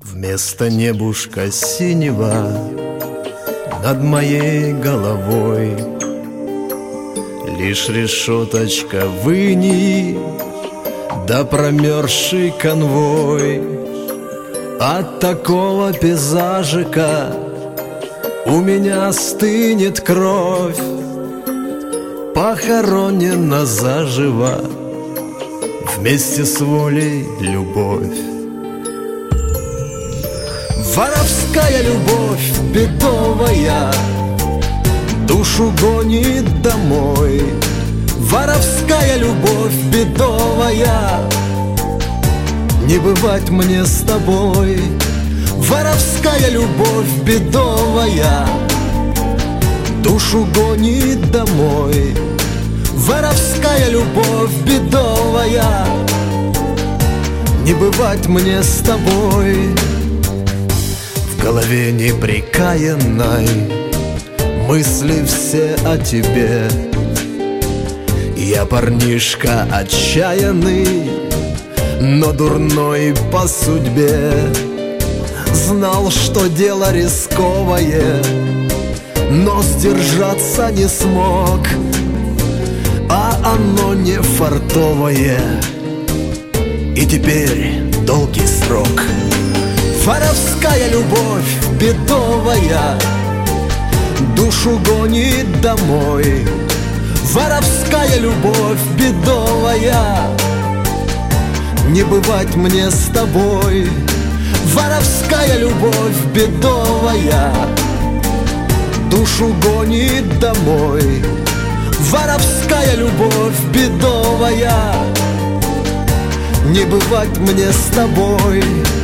Вместо небушка синего над моей головой лишь решеточка в инии, да промерзший конвой. От такого пейзажика у меня стынет кровь, похоронена заживо вместе с волей любовь. Воровская любовь бедовая душу гонит домой. Воровская любовь бедовая, не бывать мне с тобой. Воровская любовь бедовая душу гонит домой. Воровская любовь бедовая, не бывать мне с тобой. В голове непрекаянной мысли все о тебе. Я парнишка отчаянный, но дурной по судьбе. Знал, что дело рисковое, но сдержаться не смог, а оно не фартовое, и теперь долгий срок. Воровская любовь бедовая душу гонит домой. Воровская любовь бедовая, не бывать мне с тобой. Воровская любовь бедовая душу гонит домой. Воровская любовь бедовая, не бывать мне с тобой.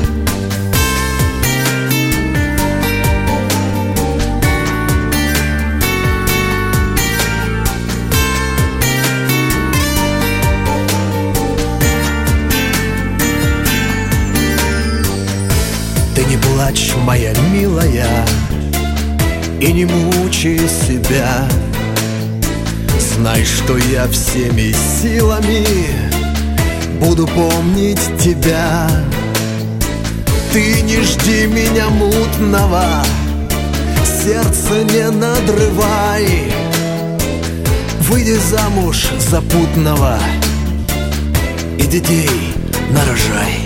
Ты не плачь, моя милая, и не мучай себя. Знай, что я всеми силами буду помнить тебя. Ты не жди меня мутного, сердце не надрывай. Выйди замуж запутного и детей нарожай.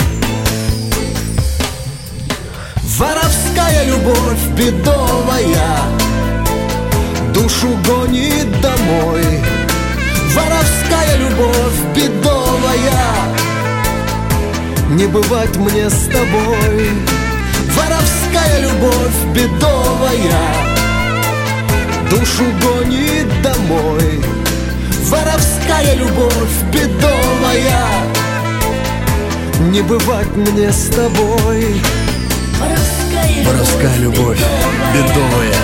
Воровская любовь бедовая душу гонит домой. Воровская любовь бедовая, не бывать мне с тобой. Воровская любовь бедовая душу гонит домой. Воровская любовь бедовая, не бывать мне с тобой. Воровская любовь бедовая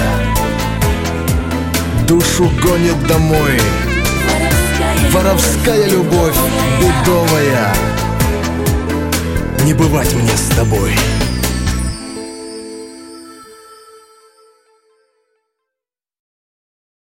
душу гонит домой. Воровская любовь бедовая, не бывать мне с тобой.